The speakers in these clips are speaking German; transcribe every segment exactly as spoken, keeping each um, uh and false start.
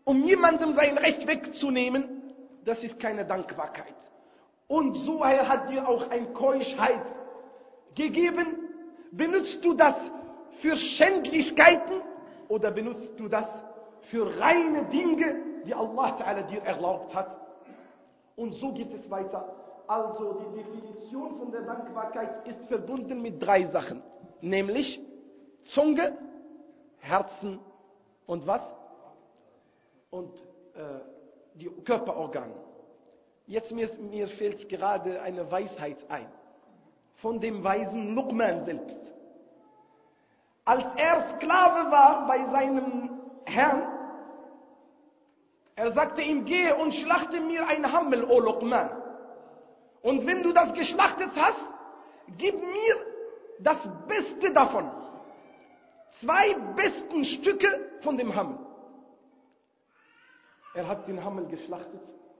um jemandem sein Recht wegzunehmen, das ist keine Dankbarkeit. Und so er hat dir auch eine Keuschheit gegeben. Benutzt du das für Schändlichkeiten oder benutzt du das für reine Dinge, die Allah Ta'ala dir erlaubt hat? Und so geht es weiter. Also die Definition von der Dankbarkeit ist verbunden mit drei Sachen. Nämlich Zunge, Herzen und was? Und äh, die Körperorgane. Jetzt mir, mir fällt gerade eine Weisheit ein. Von dem weisen Luqman selbst. Als er Sklave war bei seinem Herrn, er sagte ihm, gehe und schlachte mir ein Hammel, o Luqman. Und wenn du das geschlachtet hast, gib mir das Beste davon. Zwei besten Stücke von dem Hammel. Er hat den Hammel geschlachtet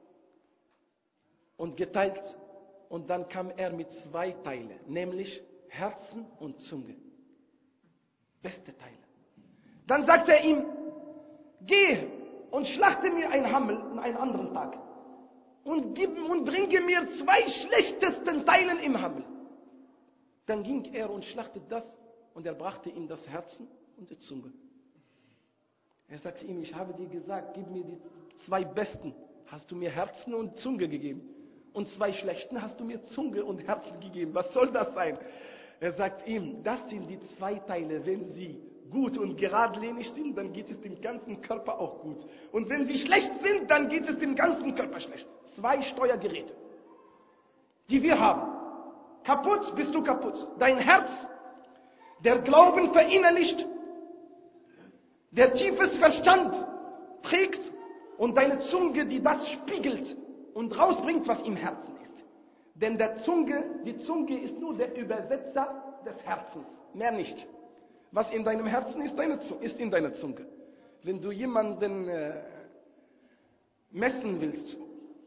und geteilt. Und dann kam er mit zwei Teilen, nämlich Herzen und Zunge. Beste Teile. Dann sagte er ihm, geh und schlachte mir ein Hammel an einen anderen Tag. Und, gib, und bringe mir zwei schlechtesten Teilen im Hammel. Dann ging er und schlachtete das und er brachte ihm das Herzen und die Zunge. Er sagte ihm, ich habe dir gesagt, gib mir die zwei besten. Hast du mir Herzen und Zunge gegeben? Und zwei schlechten hast du mir Zunge und Herzen gegeben. Was soll das sein? Er sagt ihm, das sind die zwei Teile. Wenn sie gut und geradlinig sind, dann geht es dem ganzen Körper auch gut. Und wenn sie schlecht sind, dann geht es dem ganzen Körper schlecht. Zwei Steuergeräte, die wir haben. Kaputt bist du kaputt. Dein Herz, der Glauben verinnerlicht, der tiefes Verstand trägt und deine Zunge, die das spiegelt und rausbringt, was im Herzen ist. Denn der Zunge, die Zunge ist nur der Übersetzer des Herzens, mehr nicht. Was in deinem Herzen ist, deine Zunge, ist in deiner Zunge. Wenn du jemanden äh, messen willst,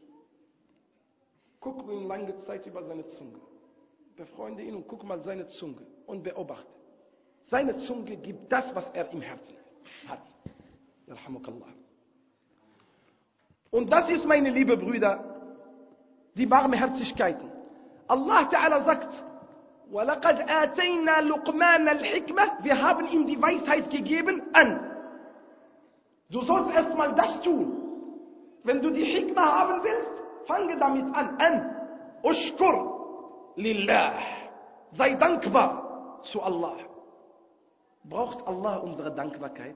guck ihn lange Zeit über seine Zunge. Befreunde ihn und guck mal seine Zunge und beobachte. Seine Zunge gibt das, was er im Herzen hat. Yarhamukallah. Und das ist, meine liebe Brüder, die Barmherzigkeiten. Allah Ta'ala sagt, وَلَقَدْ آتَيْنَا لُقْمَانَ الْحِكْمَةِ Wir haben ihm die Weisheit gegeben, an. Du sollst erstmal das tun. Wenn du die Hikmah haben willst, fange damit an. An. Ushkur lillah. Sei dankbar zu Allah. Braucht Allah unsere Dankbarkeit?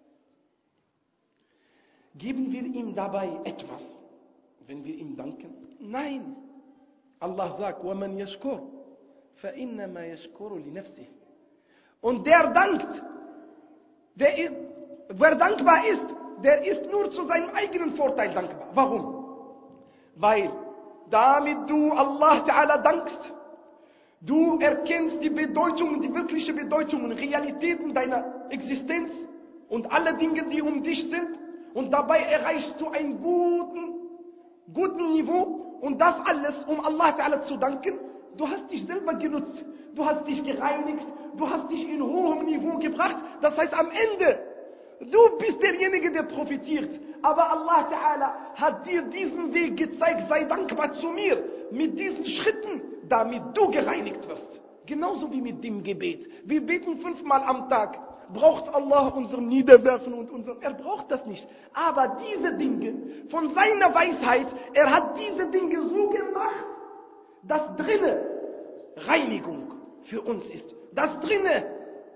Geben wir ihm dabei etwas, wenn wir ihm danken? Nein. Allah sagt, وَمَنْ يَشْكُرْ فَإِنَّمَا يَشْكُرُ لِنَفْسِهِ Und der dankt, der ist, wer dankbar ist, der ist nur zu seinem eigenen Vorteil dankbar. Warum? Weil damit du Allah Ta'ala dankst, du erkennst die Bedeutung, die wirkliche Bedeutung und Realitäten deiner Existenz und alle Dinge, die um dich sind. Und dabei erreichst du einen guten, guten Niveau. Und das alles, um Allah Ta'ala zu danken. Du hast dich selber genutzt. Du hast dich gereinigt. Du hast dich in hohem Niveau gebracht. Das heißt am Ende, du bist derjenige, der profitiert. Aber Allah Ta'ala hat dir diesen Weg gezeigt. Sei dankbar zu mir. Mit diesen Schritten, damit du gereinigt wirst. Genauso wie mit dem Gebet. Wir beten fünfmal am Tag. Braucht Allah unser Niederwerfen und unser... Er braucht das nicht. Aber diese Dinge, von seiner Weisheit, er hat diese Dinge so gemacht, dass drinne Reinigung für uns ist. Dass drinne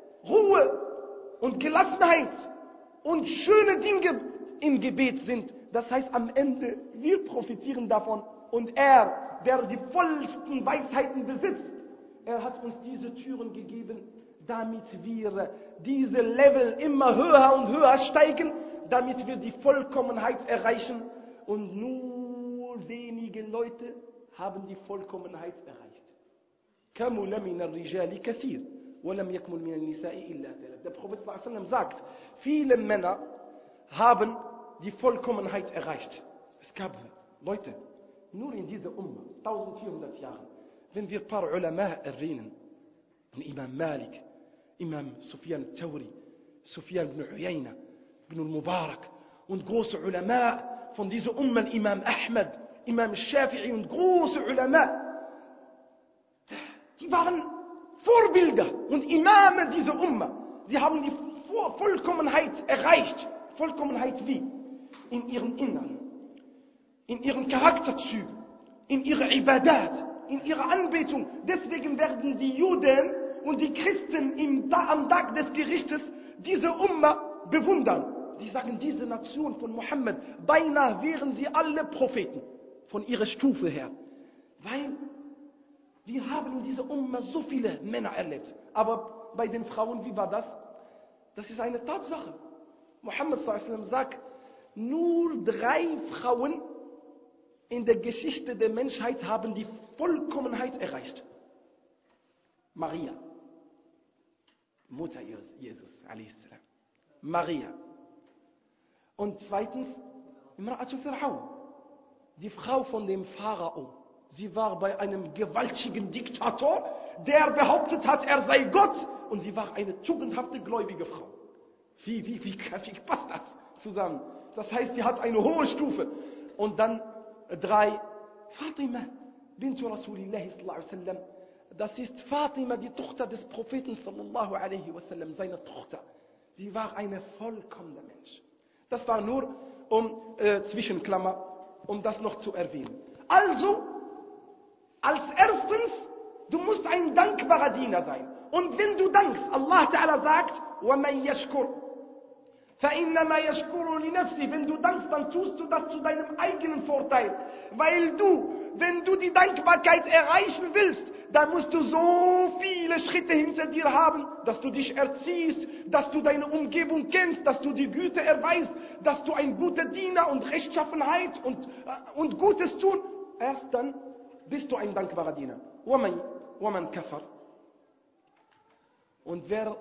Ruhe und Gelassenheit und schöne Dinge im Gebet sind. Das heißt, am Ende, wir profitieren davon. Und er, der die vollsten Weisheiten besitzt, er hat uns diese Türen gegeben, damit wir diese Level immer höher und höher steigen, damit wir die Vollkommenheit erreichen. Und nur wenige Leute haben die Vollkommenheit erreicht. كَمُلَ مِنَ الرِّجَالِ كَثِيرٌ وَلَمْ يَكْمُلْ مِنَ النِّسَاءِ إِلَّا ثَلَاثٌ Der Prophet sallallahu alaihi wasallam sagt, viele Männer haben die Vollkommenheit erreicht. Es gab Leute, nur in dieser Umma, vierzehnhundert Jahren, wenn wir ein paar Ulama erwähnen, Imam Malik, Imam Sufyan al-Thawri, Sufyan ibn Uyayna, ibn al-Mubarak und große Ulama von dieser Umma, Imam Ahmad, Imam Shafi'i und große Ulama, die waren Vorbilder und Imame dieser Umma. Sie haben die Vollkommenheit erreicht. Vollkommenheit wie? In ihrem Inneren, in ihren Charakterzügen, in ihrer Ibadat, in ihrer Anbetung. Deswegen werden die Juden und die Christen im, am Tag des Gerichtes diese Umma bewundern. Die sagen, diese Nation von Mohammed, beinahe wären sie alle Propheten von ihrer Stufe her. Weil wir haben in dieser Umma so viele Männer erlebt. Aber bei den Frauen, wie war das? Das ist eine Tatsache. Mohammed sallallahu alaihi wasallam sagt, nur drei Frauen in der Geschichte der Menschheit haben die Vollkommenheit erreicht. Maria, Mutter Jesus, alaihi salam. Maria. Und zweitens, Imra'atu Fir'aun, die Frau von dem Pharao. Sie war bei einem gewaltigen Diktator, der behauptet hat, er sei Gott. Und sie war eine tugendhafte, gläubige Frau. Wie, wie, wie, wie passt das zusammen? Das heißt, sie hat eine hohe Stufe. Und dann drei, Fatima, bintu Rasulillahi sallallahu alaihi wasallam. Das ist Fatima, die Tochter des Propheten sallallahu alaihi wasallam, seine Tochter. Sie war eine vollkommene Mensch. Das war nur um äh, Zwischenklammer, um das noch zu erwähnen. Also, als erstens, du musst ein dankbarer Diener sein. Und wenn du dankst, Allah Ta'ala sagt, وَمَنْ يَشْكُرْ فَإِنَّمَا يَشْكُرُ لِنَفْسِهِ. Wenn du dankst, dann tust du das zu deinem eigenen Vorteil. Weil du, wenn du die Dankbarkeit erreichen willst, dann musst du so viele Schritte hinter dir haben, dass du dich erziehst, dass du deine Umgebung kennst, dass du die Güte erweist, dass du ein guter Diener und Rechtschaffenheit und, und Gutes tun. Erst dann bist du ein dankbarer Diener. وَمَنْ وَمَنْ كَفَرْ. Und wer,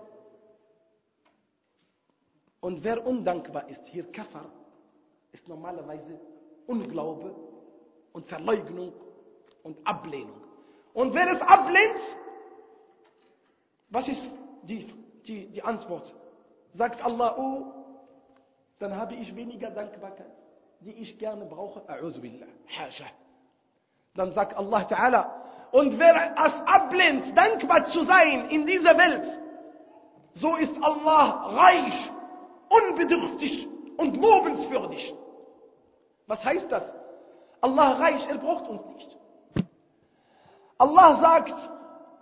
und wer undankbar ist, hier Kafar, ist normalerweise Unglaube und Verleugnung und Ablehnung. Und wer es ablehnt, was ist die, die, die Antwort? Sagt Allah, oh, dann habe ich weniger Dankbarkeit, die ich gerne brauche. A'udhu billah, Hasha. Dann sagt Allah Ta'ala, und wer es ablehnt, dankbar zu sein in dieser Welt, so ist Allah reich, unbedürftig und lobenswürdig. Was heißt das? Allah reich, er braucht uns nicht. Allah sagt,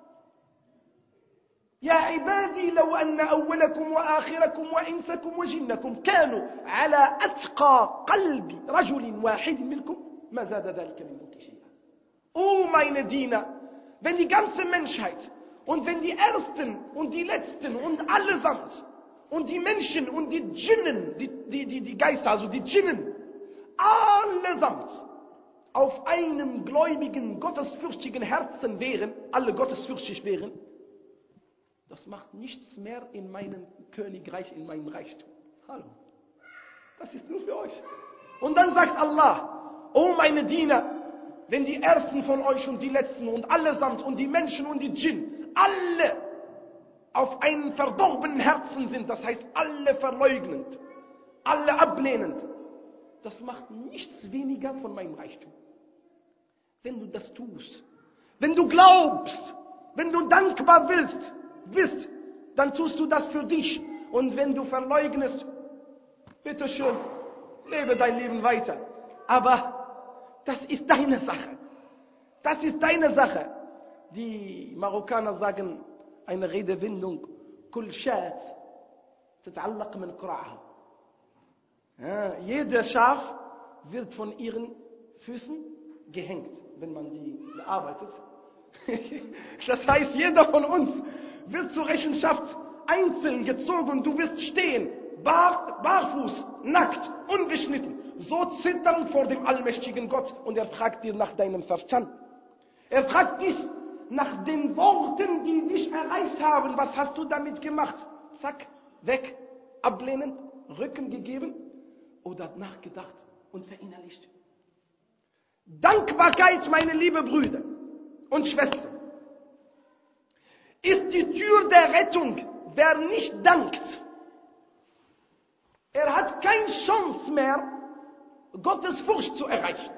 يا عبادي لو أن أولكم وآخركم وإنسكم وجنكم كانوا على أتقى قلب رجل واحد منكم ما زاد ذلك من ملك شيئا. Oh meine Diener, wenn die ganze Menschheit und wenn die Ersten und die Letzten und allesamt und die Menschen und die Djinnen, die, die, die, die Geister, also die Djinnen, allesamt auf einem gläubigen, gottesfürchtigen Herzen wären, alle gottesfürchtig wären, das macht nichts mehr in meinem Königreich, in meinem Reichtum. Hallo. Das ist nur für euch. Und dann sagt Allah, oh meine Diener, wenn die Ersten von euch und die Letzten und allesamt und die Menschen und die Djinn, alle auf einem verdorbenen Herzen sind, das heißt alle verleugnend, alle ablehnend, das macht nichts weniger von meinem Reichtum. Wenn du das tust, wenn du glaubst, wenn du dankbar willst, bist, dann tust du das für dich. Und wenn du verleugnest, bitteschön, lebe dein Leben weiter. Aber das ist deine Sache. Das ist deine Sache. Die Marokkaner sagen eine Redewendung, كل شاة تتعلق من قرعها. Ja, jeder Schaf wird von ihren Füßen gehängt, wenn man die bearbeitet. Das heißt, jeder von uns wird zur Rechenschaft einzeln gezogen und du wirst stehen, bar, barfuß, nackt, unbeschnitten, so zitternd vor dem allmächtigen Gott, und er fragt dir nach deinem Verstand. Er fragt dich nach den Worten, die dich erreicht haben. Was hast du damit gemacht? Zack, weg, ablehnen, Rücken gegeben oder nachgedacht und verinnerlicht. Dankbarkeit, meine lieben Brüder und Schwestern, ist die Tür der Rettung. Wer nicht dankt, Er hat keine Chance mehr, Gottes Furcht zu erreichen.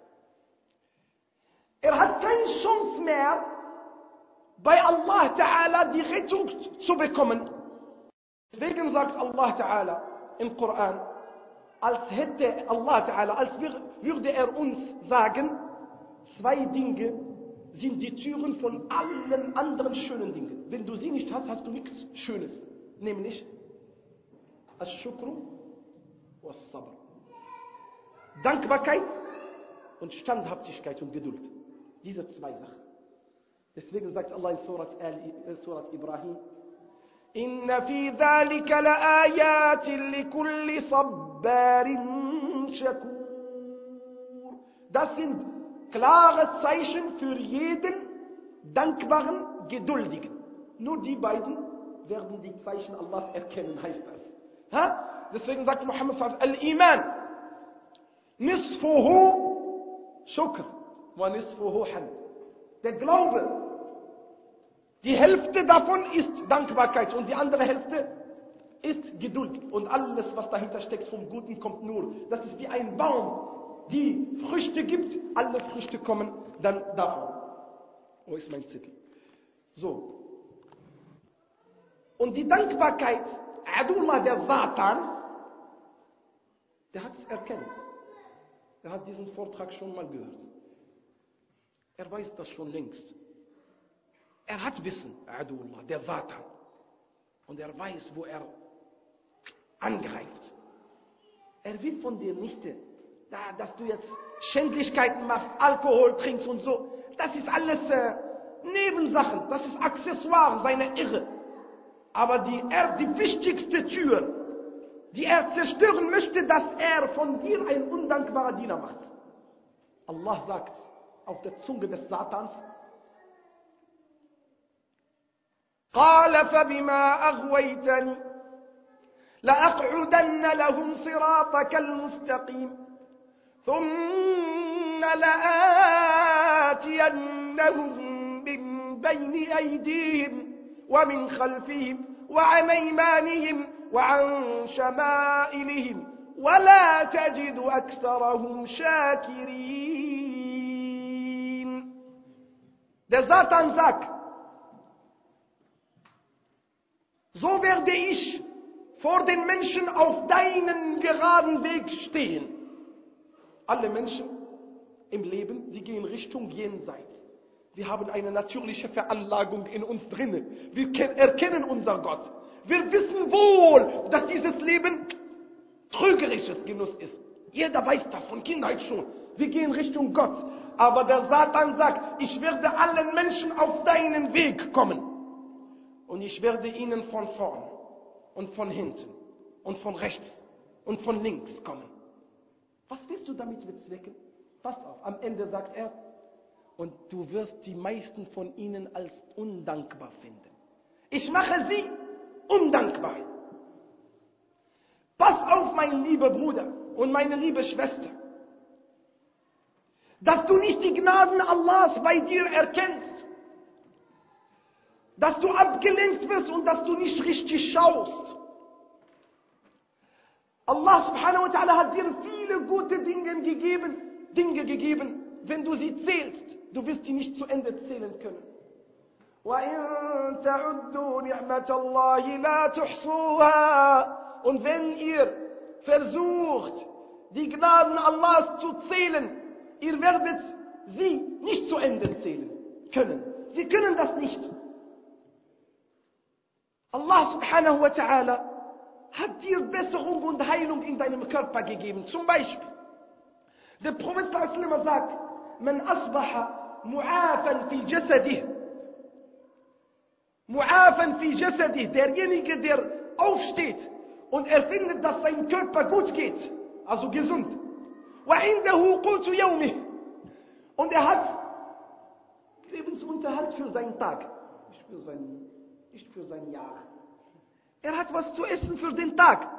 Er hat keine Chance mehr, bei Allah Ta'ala die Rettung zu bekommen. Deswegen sagt Allah Ta'ala im Koran, als hätte Allah Ta'ala, als würde er uns sagen, zwei Dinge sind die Türen von allen anderen schönen Dingen. Wenn du sie nicht hast, hast du nichts Schönes. Nämlich Ash-Shukru wa Sabr. Dankbarkeit und Standhaftigkeit und Geduld. Diese zwei Sachen. Deswegen sagt Allah in Surat, äh, Surat Ibrahim, Inna fi dhalika la ayatin li kulli sabbarin shakur. Das sind klare Zeichen für jeden dankbaren, geduldigen. Nur die beiden werden die Zeichen Allahs erkennen, heißt das. Ha? Deswegen sagt Muhammad sallallahu alaihi wasallam, Al-Iman nisfuhu shukr wa nisfuhu hamd. Der Glaube, die Hälfte davon ist Dankbarkeit und die andere Hälfte ist Geduld. Und alles, was dahinter steckt vom Guten, kommt nur. Das ist wie ein Baum, die Früchte gibt. Alle Früchte kommen dann davon. Wo ist mein Zettel? So. Und die Dankbarkeit, Adullah, der Satan, der hat es erkannt. Er hat diesen Vortrag schon mal gehört. Er weiß das schon längst. Er hat Wissen, Adullah, der Satan. Und er weiß, wo er angreift. Er will von dir nicht, dass du jetzt Schändlichkeiten machst, Alkohol trinkst und so. Das ist alles äh, Nebensachen, das ist Accessoire seiner Irre. Aber die, er, die wichtigste Tür, die er zerstören möchte, dass er von dir ein undankbarer Diener macht. Allah sagt auf der Zunge des Satans, قال فبما أغويتني لأقعدن لهم صراطك المستقيم ثم لآتينهم من بين أيديهم ومن خلفهم وعن أيمانهم وعن شمائلهم ولا تجد أكثرهم شاكرين. Der Satan sagt, so werde ich vor den Menschen auf deinen geraden Weg stehen. Alle Menschen im Leben, sie gehen Richtung Jenseits. Wir haben eine natürliche Veranlagung in uns drinne. Wir erkennen unser Gott. Wir wissen wohl, dass dieses Leben trügerisches Genuss ist. Jeder weiß das von Kindheit schon. Wir gehen Richtung Gott. Aber der Satan sagt, ich werde allen Menschen auf deinen Weg kommen. Und ich werde ihnen von vorn und von hinten und von rechts und von links kommen. Was willst du damit bezwecken? Pass auf, am Ende sagt er, und du wirst die meisten von ihnen als undankbar finden. Ich mache sie undankbar. Pass auf, mein lieber Bruder und meine liebe Schwester, dass du nicht die Gnaden Allahs bei dir erkennst. Dass du abgelenkt wirst und dass du nicht richtig schaust. Allah subhanahu wa ta'ala hat dir viele gute Dinge gegeben, Dinge gegeben. Wenn du sie zählst, du wirst sie nicht zu Ende zählen können. وَإِن تَعُدُّوا نِعْمَةَ اللَّهِ لَا تُحْصُوهَا. Und wenn ihr versucht, die Gnaden Allahs zu zählen, ihr werdet sie nicht zu Ende zählen können. Wir können das nicht. Allah subhanahu wa ta'ala hat dir Besserung und Heilung in deinem Körper gegeben. Zum Beispiel, der Prophet sallallahu alaihi wasallam sagt, man asbaha mu'afan fi jasadih. Mu'afan fi jasadih, derjenige, der aufsteht und er findet, dass sein Körper gut geht, also gesund. Wa indahu qutu yawmih. Und er hat Lebensunterhalt für seinen Tag, nicht für seinen nicht für sein Jahr. Er hat was zu essen für den Tag.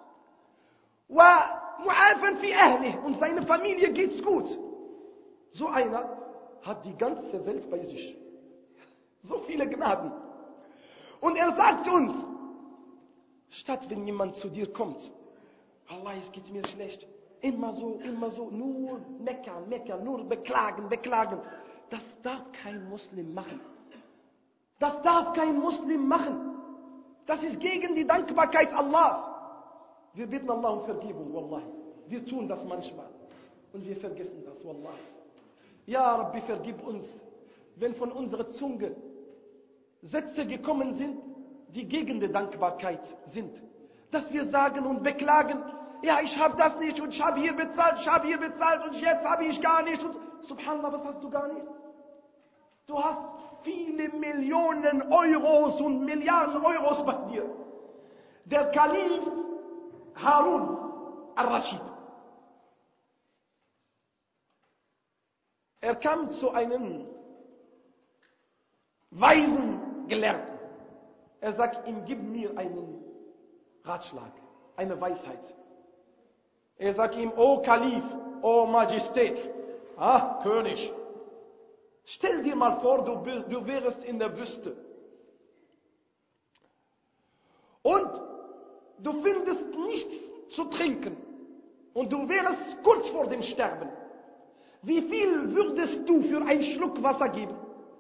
وَمُعَافًا فِي أَهْلِهِ. Und seine Familie geht's gut. So einer hat die ganze Welt bei sich. So viele Gnaden. Und er sagt uns, statt wenn jemand zu dir kommt Allah, es geht mir schlecht. Immer so, immer so, nur meckern, meckern, nur beklagen, beklagen. Das darf kein Muslim machen. Das darf kein Muslim machen. Das ist gegen die Dankbarkeit Allahs. Wir bitten Allah um Vergebung, Wallahi. Wir tun das manchmal. Und wir vergessen das, Wallahi. Ja, Rabbi, vergib uns, wenn von unserer Zunge Sätze gekommen sind, die gegen die Dankbarkeit sind. Dass wir sagen und beklagen, ja, ich habe das nicht und ich habe hier bezahlt, ich habe hier bezahlt und jetzt habe ich gar nicht. Und Subhanallah, was hast du gar nicht? Du hast viele Millionen Euros und Milliarden Euros bei dir. Der Kalif Harun al-Rashid, er kam zu einem weisen Gelehrten. Er sagt ihm, gib mir einen Ratschlag, eine Weisheit. Er sagt ihm, O Kalif, O Majestät, ah, König, stell dir mal vor, du, bist, du wärst in der Wüste. Und du findest nichts zu trinken. Und du wärst kurz vor dem Sterben. Wie viel würdest du für einen Schluck Wasser geben?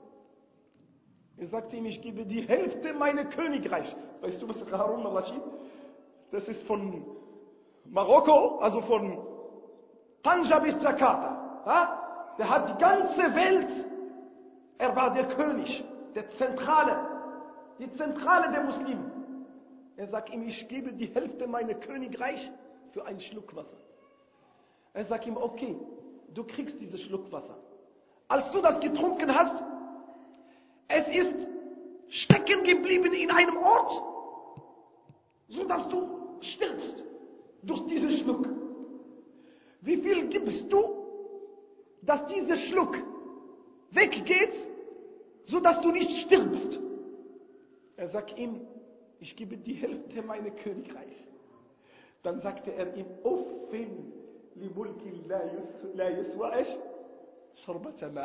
Er sagte ihm, ich gebe die Hälfte meines Königreichs. Weißt du, was Harun al-Rashid? Das ist von Marokko, also von Tanja bis Jakarta. Ja? Der hat die ganze Welt, er war der König, der Zentrale, die Zentrale der Muslime. Er sagt ihm, ich gebe die Hälfte meines Königreichs für einen Schluck Wasser. Er sagt ihm, okay, du kriegst dieses Schluck Wasser. Als du das getrunken hast, es ist stecken geblieben in einem Ort, so dass du stirbst durch diesen Schluck. Wie viel gibst du, dass dieser Schluck weggeht, so dass du nicht stirbst? Er sagt ihm, ich gebe die Hälfte meines Königreichs. Dann sagte er ihm, Uffin li mulki la yuswa'ash sharbata ma'.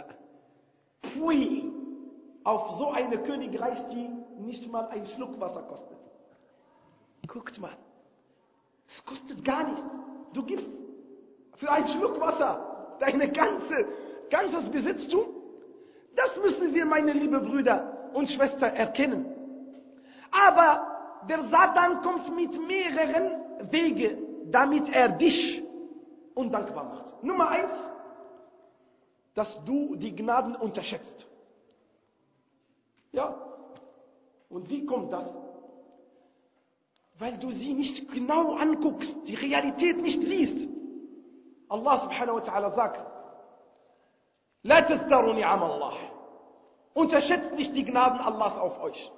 Pfui auf so eine Königreich, die nicht mal ein Schluck Wasser kostet. Guckt mal, es kostet gar nichts. Du gibst für einen Schluck Wasser deine ganze, ganzes Besitztum. Das müssen wir, meine lieben Brüder und Schwestern, erkennen. Aber der Satan kommt mit mehreren Wegen, damit er dich undankbar macht. Nummer eins, dass du die Gnaden unterschätzt. Ja. Und wie kommt das? Weil du sie nicht genau anguckst, die Realität nicht siehst. Allah subhanahu wa ta'ala sagt, La tazdaru ni'am Allah. Unterschätzt nicht die Gnaden Allahs auf euch.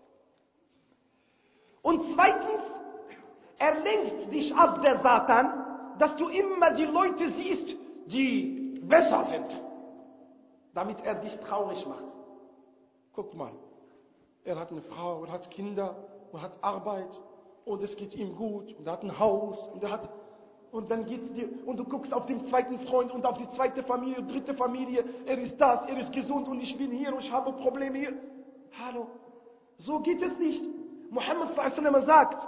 Und zweitens, er lenkt dich ab, der Satan, dass du immer die Leute siehst, die besser sind, damit er dich traurig macht. Guck mal, er hat eine Frau und hat Kinder und hat Arbeit und es geht ihm gut und er hat ein Haus und er hat und dann geht's dir und du guckst auf den zweiten Freund und auf die zweite Familie und dritte Familie, er ist das, er ist gesund und ich bin hier und ich habe Probleme hier. Hallo, so geht es nicht. Muhammad sallallahu alaihi wasallam sagt,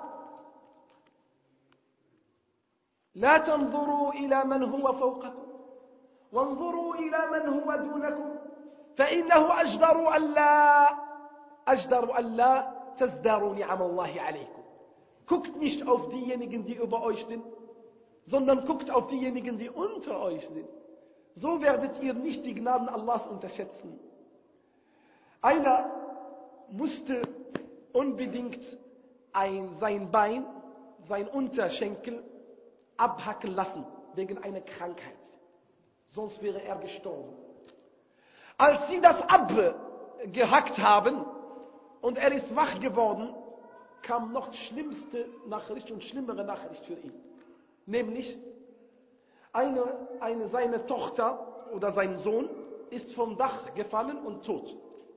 لا تنظروا إلى من هو فوقكم وانظروا إلى من هو دونكم فإنه أجدر ألا أجدر ألا تزداروا نعم الله عليكم. Guckt nicht auf diejenigen, die über euch sind, sondern guckt auf diejenigen, die unter euch sind. So werdet ihr nicht die Gnaden Allahs unterschätzen. Einer musste unbedingt ein, sein Bein, sein Unterschenkel abhacken lassen, wegen einer Krankheit. Sonst wäre er gestorben. Als sie das abgehackt haben und er ist wach geworden, kam noch schlimmste Nachricht und schlimmere Nachricht für ihn. Nämlich, eine, eine, seine Tochter oder sein Sohn ist vom Dach gefallen und tot.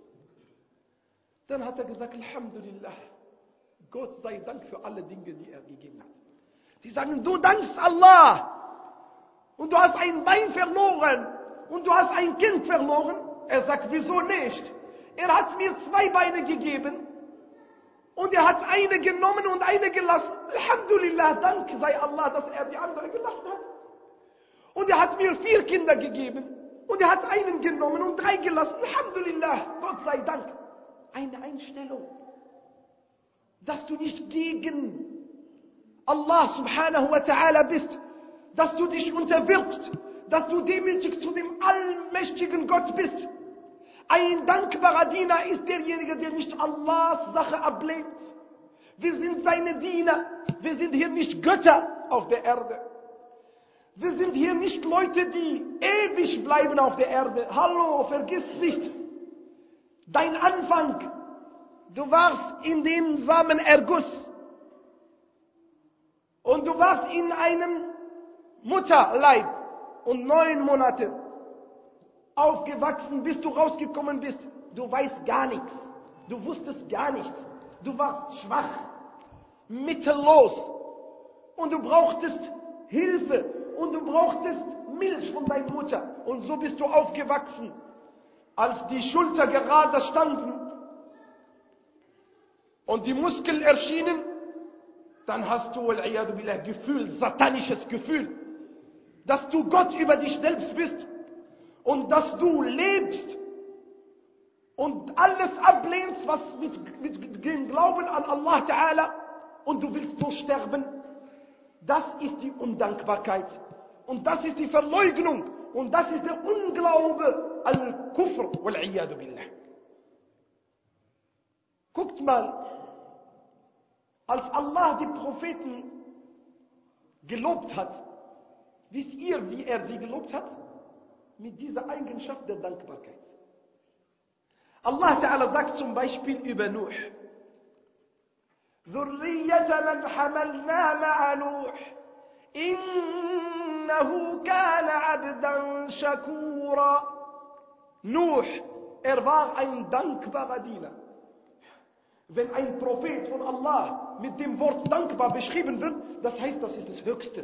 Dann hat er gesagt, Alhamdulillah, Gott sei Dank für alle Dinge, die er gegeben hat. Die sagen, du dankst Allah und du hast ein Bein verloren und du hast ein Kind verloren. Er sagt, wieso nicht? Er hat mir zwei Beine gegeben Und er hat eine genommen und eine gelassen. Alhamdulillah, Dank sei Allah, dass er die andere gelassen hat. Und er hat mir vier Kinder gegeben. Und er hat einen genommen und drei gelassen. Alhamdulillah, Gott sei Dank. Eine Einstellung, dass du nicht gegen Allah subhanahu wa ta'ala bist, dass du dich unterwirfst, dass du demütig zu dem allmächtigen Gott bist. Ein dankbarer Diener ist derjenige, der nicht Allahs Sache ablehnt. Wir sind seine Diener. Wir sind hier nicht Götter auf der Erde. Wir sind hier nicht Leute, die ewig bleiben auf der Erde. Hallo, vergiss nicht. Dein Anfang. Du warst in dem Samenerguss. Und du warst in einem Mutterleib. Und neun Monate aufgewachsen, bis du rausgekommen bist. Du weißt gar nichts. Du wusstest gar nichts. Du warst schwach, mittellos. Und du brauchtest Hilfe. Und du brauchtest Milch von deiner Mutter. Und so bist du aufgewachsen. Als die Schulter gerade standen und die Muskeln erschienen, dann hast du ein Gefühl, satanisches Gefühl, dass du Gott über dich selbst bist. Und dass du lebst und alles ablehnst, was mit, mit dem Glauben an Allah Ta'ala, und du willst so sterben. Das ist die Undankbarkeit. Und das ist die Verleugnung. Und das ist der Unglaube, Al-Kufr, wal-Iyadu billah. Guckt mal, als Allah die Propheten gelobt hat, wisst ihr, wie er sie gelobt hat? Mit dieser Eigenschaft der Dankbarkeit. Allah Ta'ala sagt zum Beispiel über Nuh: ذُرِّيَّةَ مَنْ حَمَلْنَا مَعَ نُوحٍ إِنَّهُ كَانَ عَبْدًا شَكُورًا. Nuh, er war ein dankbarer Diener. Wenn ein Prophet von Allah mit dem Wort dankbar beschrieben wird, das heißt, das ist das Höchste.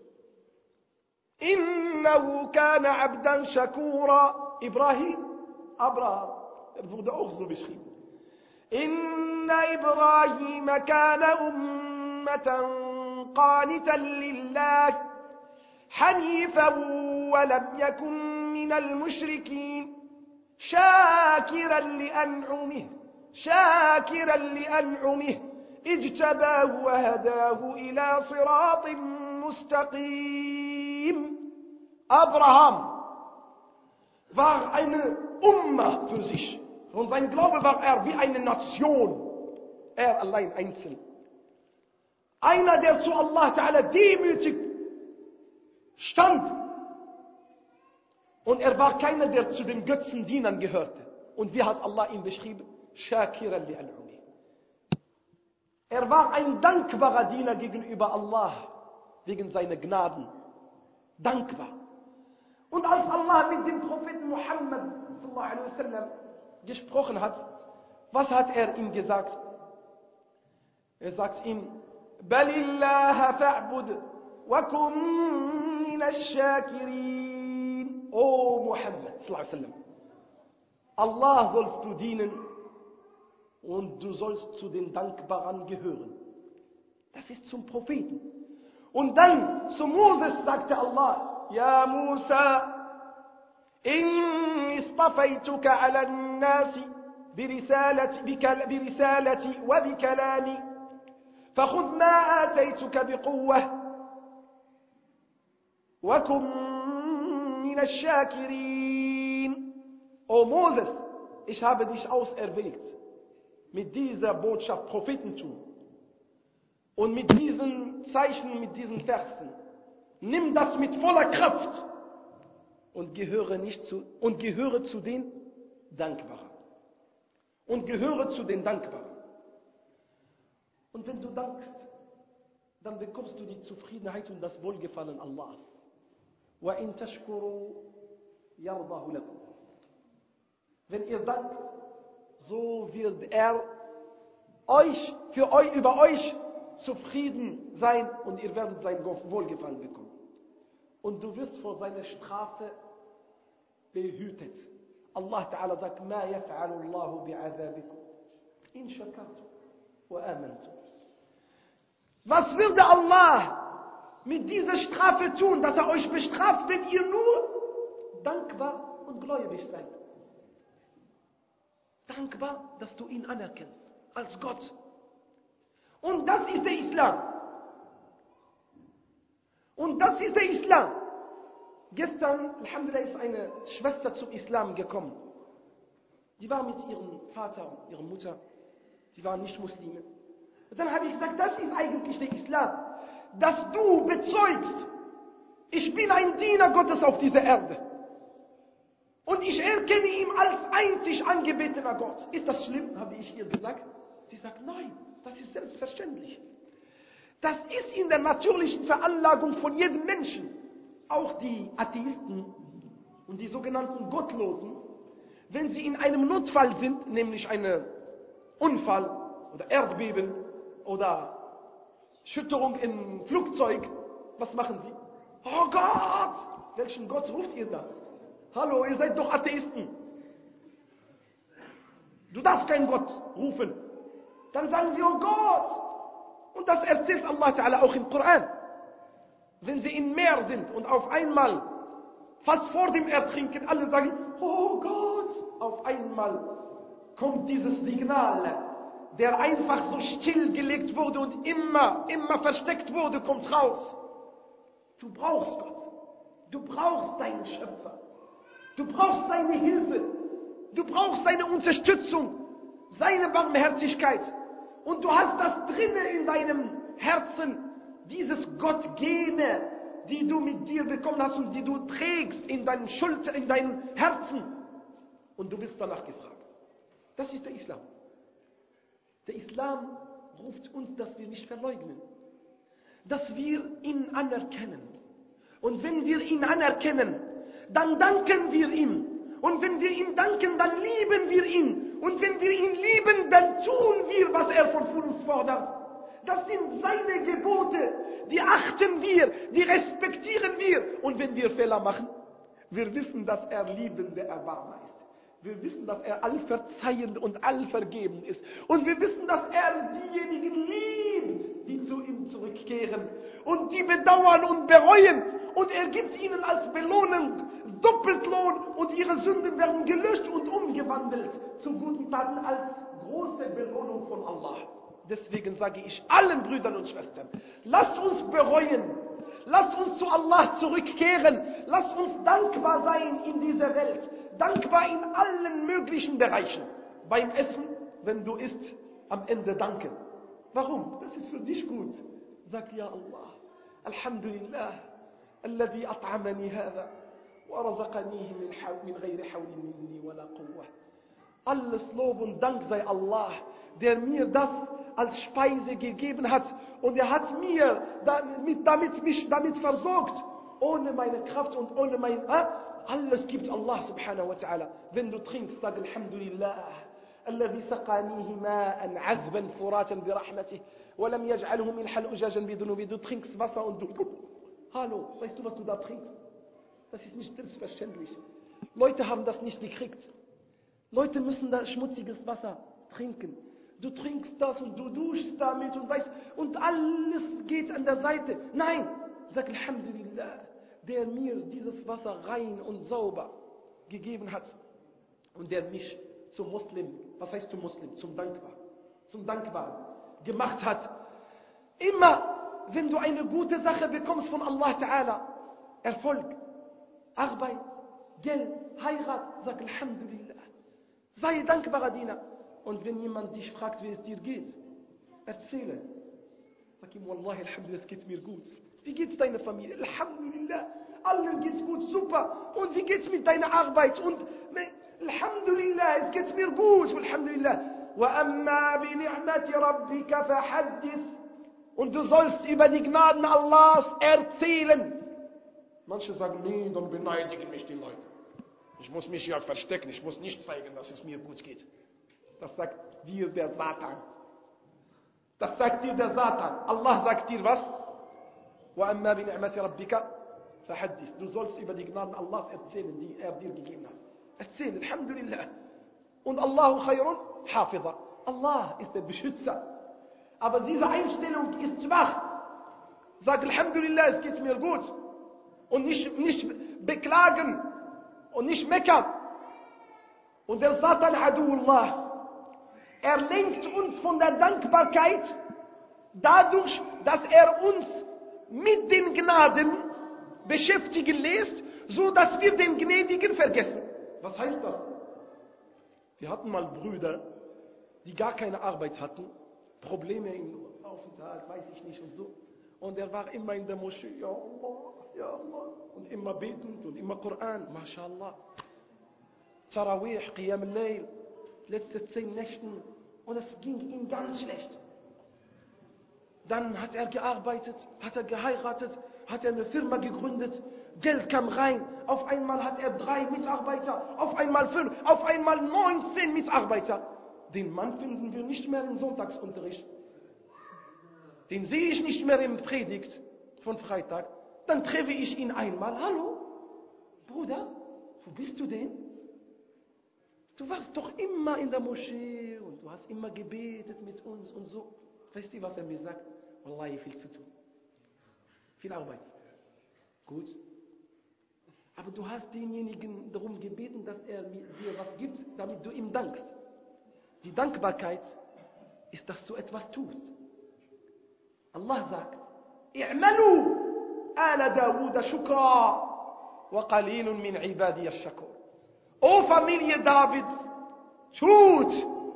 Innahu kana abdan shakura. Ibrahim, Abraham, er wurde auch so beschrieben. Inna Ibrahim kana ummatan qanitan lillah hanifan wa lam yakun minal mushrikin shakiran li an'umihi shakiran li an'umihi ijtabahu wa hadahu ila siratin mustaqim. Abraham war eine Umma für sich. Und sein Glaube war er wie eine Nation. Er allein einzeln. Einer, der zu Allah Ta'ala demütig stand. Und er war keiner, der zu den Götzendienern gehörte. Und wie hat Allah ihn beschrieben? Shakiran li an'umi. Er war ein dankbarer Diener gegenüber Allah. Wegen seiner Gnaden. Dankbar. Und als Allah mit dem Propheten Muhammad sallallahu alaihi wasallam gesprochen hat, was hat er ihm gesagt? Er sagt ihm: Balillaha fa'bud wa kum minash shakirin. O Muhammad sallallahu alaihi wasallam, Allah sollst du dienen und du sollst zu den Dankbaren gehören. Das ist zum Propheten. Und dann zu Moses sagte Allah: يا موسى إني اصطفيتك على الناس برسالتي, برسالتي وبكلامي فخذ ما آتيتك بقوة وكن من الشاكرين. O Moses, ich habe dich auserwählt mit dieser Botschaft Prophetentum und mit diesen Zeichen, mit diesen Versen. Nimm das mit voller Kraft und gehöre nicht zu und gehöre zu den Dankbaren. Und gehöre zu den Dankbaren. Und wenn du dankst, dann bekommst du die Zufriedenheit und das Wohlgefallen Allahs. Wa in tashkuru yardahu lakum. Wenn ihr dankt, so wird er euch für euch über euch zufrieden sein und ihr werdet sein Wohlgefallen bekommen. Und du wirst vor seiner Strafe behütet. Allah Ta'ala sagt: Ma yaf'alu Allahu bi'adhabikum in shakartum وآمنتم. Was würde Allah mit dieser Strafe tun, dass er euch bestraft, wenn ihr nur dankbar und gläubig seid? Dankbar, dass du ihn anerkennst als Gott. Und das ist der Islam. Und das ist der Islam. Gestern, Alhamdulillah, ist eine Schwester zum Islam gekommen. Die war mit ihrem Vater und ihrer Mutter. Sie waren nicht Muslime. Und dann habe ich gesagt, das ist eigentlich der Islam. Dass du bezeugst, ich bin ein Diener Gottes auf dieser Erde. Und ich erkenne ihn als einzig angebetener Gott. Ist das schlimm, habe ich ihr gesagt? Sie sagt, nein, das ist selbstverständlich. Das ist in der natürlichen Veranlagung von jedem Menschen. Auch die Atheisten und die sogenannten Gottlosen, wenn sie in einem Notfall sind, nämlich einen Unfall oder Erdbeben oder Schütterung im Flugzeug, was machen sie? Oh Gott! Welchen Gott ruft ihr da? Hallo, ihr seid doch Atheisten. Du darfst keinen Gott rufen. Dann sagen sie, oh Gott! Und das erzählt Allah Ta'ala auch im Koran. Wenn sie im Meer sind und auf einmal, fast vor dem Ertrinken, alle sagen, oh Gott! Auf einmal kommt dieses Signal, der einfach so stillgelegt wurde und immer, immer versteckt wurde, kommt raus. Du brauchst Gott. Du brauchst deinen Schöpfer. Du brauchst seine Hilfe. Du brauchst seine Unterstützung, seine Barmherzigkeit. Und du hast das drinnen in deinem Herzen, dieses Gottgene, die du mit dir bekommen hast und die du trägst in deinen Schultern, in deinem Herzen. Und du bist danach gefragt. Das ist der Islam. Der Islam ruft uns, dass wir nicht verleugnen. Dass wir ihn anerkennen. Und wenn wir ihn anerkennen, dann danken wir ihm. Und wenn wir ihm danken, dann lieben wir ihn. Und wenn wir ihn lieben, dann tun wir, was er von uns fordert. Das sind seine Gebote. Die achten wir, die respektieren wir. Und wenn wir Fehler machen, wir wissen, dass er liebende Erbarmer ist. Wir wissen, dass er allverzeihend und allvergebend ist. Und wir wissen, dass er diejenigen liebt, die zu ihm zurückkehren und die bedauern und bereuen. Und er gibt ihnen als Belohnung Doppeltlohn und ihre Sünden werden gelöscht und umgewandelt zu guten Taten als große Belohnung von Allah. Deswegen sage ich allen Brüdern und Schwestern, lasst uns bereuen, lasst uns zu Allah zurückkehren, lasst uns dankbar sein in dieser Welt. Dankbar in allen möglichen Bereichen. Beim Essen, wenn du isst, am Ende danken. Warum? Das ist für dich gut. Sag ja Allah. Alhamdulillah. Alladhi at'amani hadha. Wa razaqanihi min ghayri hawlin minni wa la quwwah. Alles Lob und Dank sei Allah, der mir das als Speise gegeben hat. Und er hat mir damit, damit, mich damit versorgt. Ohne meine Kraft und ohne mein... Äh, Alles gibt Allah subhanahu wa ta'ala. Wenn du trinkst, sag Alhamdulillah. الذي سقانيه ماء عذبا فراتا برحمته ولم يجعله ملحا أجاجا بذنوبه. Du trinkst Wasser und du... Hallo, weißt du, was du da trinkst? Das ist nicht selbstverständlich. Leute haben das nicht gekriegt. Leute müssen da schmutziges Wasser trinken. Du trinkst das und du duschst damit und weißt, und alles geht an der Seite. Nein, sag Alhamdulillah, der mir dieses Wasser rein und sauber gegeben hat und der mich zum Muslim, was heißt zum Muslim? Zum Dankbar, zum Dankbaren gemacht hat. Immer, wenn du eine gute Sache bekommst von Allah Ta'ala, Erfolg, Arbeit, Geld, Heirat, sag Alhamdulillah. Sei dankbarer Diener. Und wenn jemand dich fragt, wie es dir geht, erzähle. Sag ihm, Wallahi, Alhamdulillah, es geht mir gut. Wie geht's deiner Familie? Alhamdulillah. Allen geht's gut, super. Und wie geht's mit deiner Arbeit? Und Alhamdulillah, es geht mir gut. Alhamdulillah. وَأَمَّا بِنِعْمَةِ رَبِّكَ فَحَدِّثْ. Und du sollst über die Gnaden Allahs erzählen. Manche sagen, nee, dann beneidigen mich die Leute. Ich muss mich ja verstecken, ich muss nicht zeigen, dass es mir gut geht. Das sagt dir der Satan. Das sagt dir der Satan. Allah sagt dir was? وَأَمَّا بِنِعْمَةِ رَبِّكَ فَحَدِّثْ. Du sollst über die Gnaden Allahs erzählen, die er dir gegeben hat. Erzähl, Alhamdulillah. Und Allahu khayrun hafiza. Allah ist der Beschützer. Aber diese Einstellung ist schwach. Sag Alhamdulillah, es geht mir gut. Und nicht, nicht beklagen und nicht meckern. Und der Satan, Aduullah, er lenkt uns von der Dankbarkeit dadurch, dass er uns mit den Gnaden beschäftigen lässt, so dass wir den Gnädigen vergessen. Was heißt das? Wir hatten mal Brüder, die gar keine Arbeit hatten, Probleme im Aufenthalt, weiß ich nicht und so. Und er war immer in der Moschee, ja Allah, ja Allah, und immer betend und immer Koran, MashaAllah. Tarawih, Qiyam al-Layl, letzte zehn Nächten, und es ging ihm ganz schlecht. Dann hat er gearbeitet, hat er geheiratet, hat er eine Firma gegründet, Geld kam rein, auf einmal hat er drei Mitarbeiter, auf einmal fünf, auf einmal neunzehn Mitarbeiter. Den Mann finden wir nicht mehr im Sonntagsunterricht. Den sehe ich nicht mehr im Predigt von Freitag. Dann treffe ich ihn einmal. Hallo, Bruder, wo bist du denn? Du warst doch immer in der Moschee und du hast immer gebetet mit uns und so. Weißt du, was er mir sagt? Wallahi, viel zu tun. Viel Arbeit. Gut. Aber du hast denjenigen darum gebeten, dass er dir was gibt, damit du ihm dankst. Die Dankbarkeit ist, dass du etwas tust. Allah sagt, i'malu ala Dawud shukra wa qalilun min ibadiy ash-shakur. O Familie Davids, tut,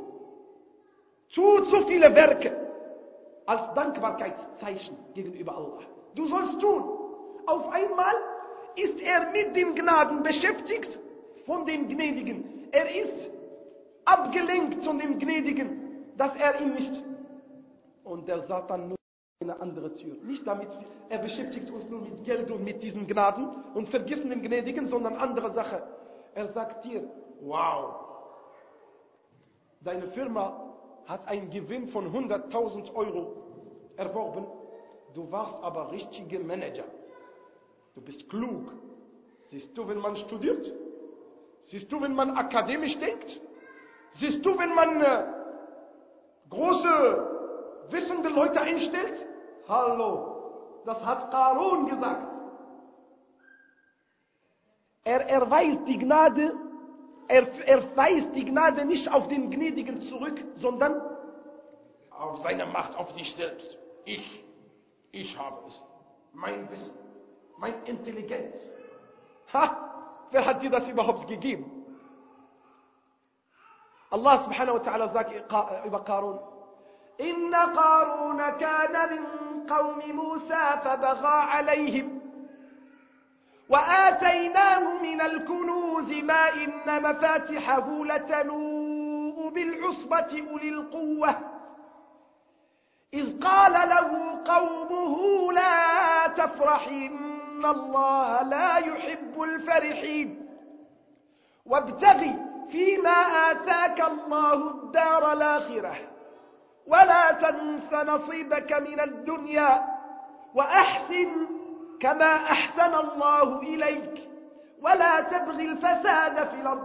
tut so viele Werke als Dankbarkeitszeichen gegenüber Allah. Du sollst tun. Auf einmal ist er mit den Gnaden beschäftigt von den Gnädigen. Er ist abgelenkt von dem Gnädigen, dass er ihn nicht. Und der Satan nur eine andere Tür. Nicht damit, er beschäftigt uns nur mit Geld und mit diesen Gnaden und vergessen den Gnädigen, sondern andere Sache. Er sagt dir, wow, deine Firma hat einen Gewinn von hunderttausend Euro erworben. Du warst aber richtiger Manager. Du bist klug. Siehst du, wenn man studiert? Siehst du, wenn man akademisch denkt? Siehst du, wenn man äh, große, wissende Leute einstellt? Hallo, das hat Qarun gesagt. Er erweist die Gnade, er erweist die Gnade nicht auf den Gnädigen zurück, sondern auf seine Macht, auf sich selbst. Ich, ich habe es. Mein Wissen, meine Intelligenz. Ha, wer hat dir das überhaupt gegeben? Allah subhanahu wa ta'ala sagt über Qarun, Inna Qarun kana min qawmi Musa fabagha alayhim. وآتيناه من الكنوز ما إن مفاتحه لتنوء بالعصبة أولي القوة إذ قال له قومه لا تفرح إن الله لا يحب الفرحين وابتغ فيما آتاك الله الدار الآخرة ولا تنس نصيبك من الدنيا وأحسن كما أحسن الله إليك ولا تبغي الفساد في الأرض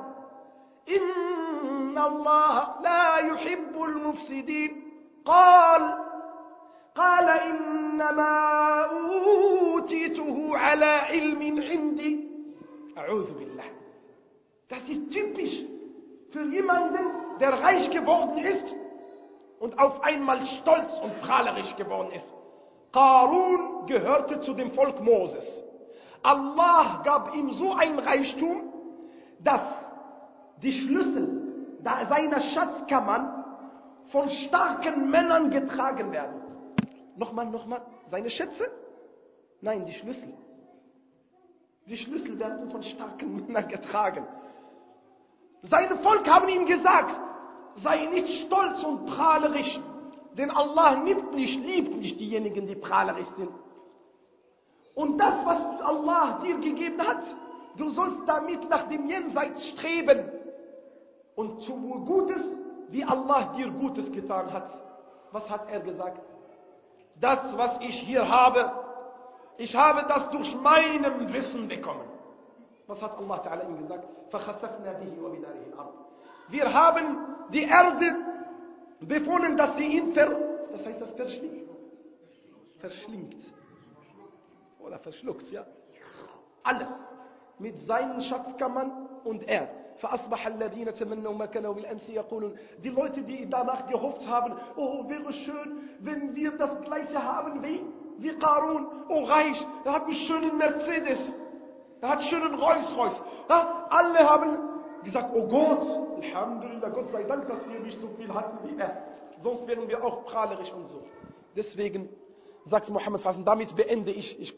إن الله لا يحب المفسدين قال قال إنما أوتيته على علم عندي أعوذ بالله. Das ist typisch für jemanden, der reich geworden ist und auf einmal stolz und prahlerisch geworden ist. Qarun gehörte zu dem Volk Moses. Allah gab ihm so ein Reichtum, dass die Schlüssel seiner Schatzkammern von starken Männern getragen werden. Nochmal, nochmal, seine Schätze? Nein, die Schlüssel. Die Schlüssel werden von starken Männern getragen. Seine Volk haben ihm gesagt, sei nicht stolz und prahlerisch. Denn Allah nimmt nicht, liebt nicht diejenigen, die prahlerisch sind. Und das, was Allah dir gegeben hat, du sollst damit nach dem Jenseits streben. Und tue Gutes, wie Allah dir Gutes getan hat. Was hat er gesagt? Das, was ich hier habe, ich habe das durch meinem Wissen bekommen. Was hat Allah Ta'ala ihm gesagt? فَخَسَفْنَا بِهِ وَبِدَارِهِ الْأَرْضِ. Wir haben die Erde befohlen, dass sie ihn ver, das heißt das verschlingt? Verschlingt. Oder verschluckt, ja. Alles. Mit seinen Schatzkammern und er. فأصبح الذين تمنوا مكانه بالأمس يقولون, die Leute, die danach gehofft haben, oh, wäre schön, wenn wir das Gleiche haben wie, wie Qarun, oh, reich, er hat einen schönen Mercedes, er hat einen schönen Rolls-Royce. Ja, alle haben gesagt, oh Gott, Alhamdulillah, Gott sei Dank, dass wir nicht so viel hatten wie er. Sonst wären wir auch prahlerisch und so. Deswegen sagt Muhammad, damit beende ich, ich